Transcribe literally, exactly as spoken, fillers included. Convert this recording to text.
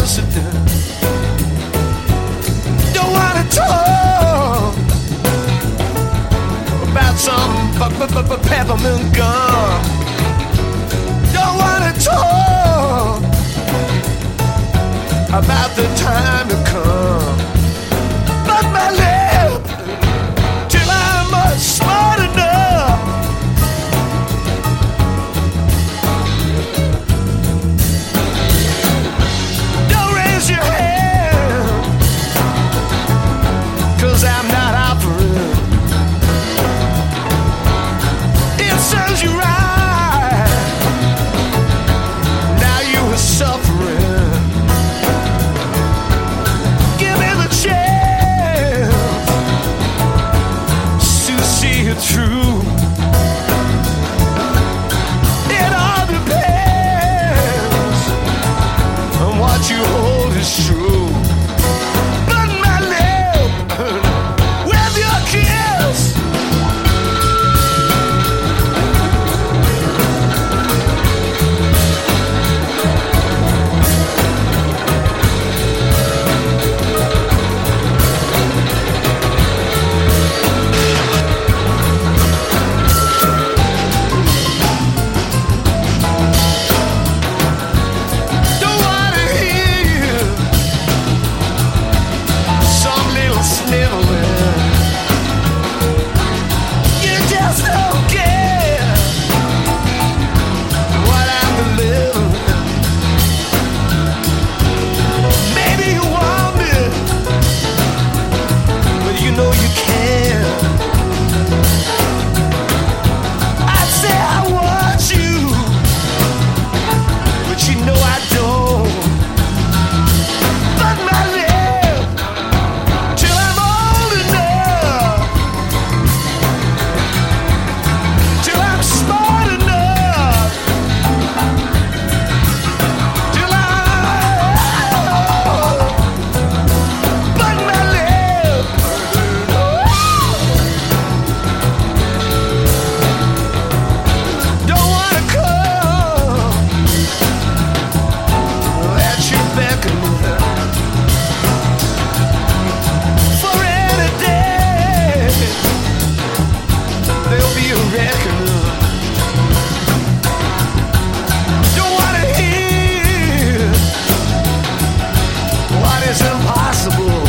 president. Don't wanna talk about some peppermint gum. Don't wanna talk about the time to come. But my lip till I'm uh, smart enough. Don't raise your hand, 'cause I'm not offering. It serves you right. Now you are suffering. Give me the chance to see it through. It all depends on what you hold is true. But my lip with your kiss. Don't wanna hear some little sniveling. You just don't care what I'm delivering. Maybe you want me, but you know you can't. I'd say I want you, but you know I don't. But my lip till I'm old enough, till I'm smart enough, till I. But my lip don't wanna come at your beckoning for any day. There'll be a reckoning. Don't wanna hear what is impossible.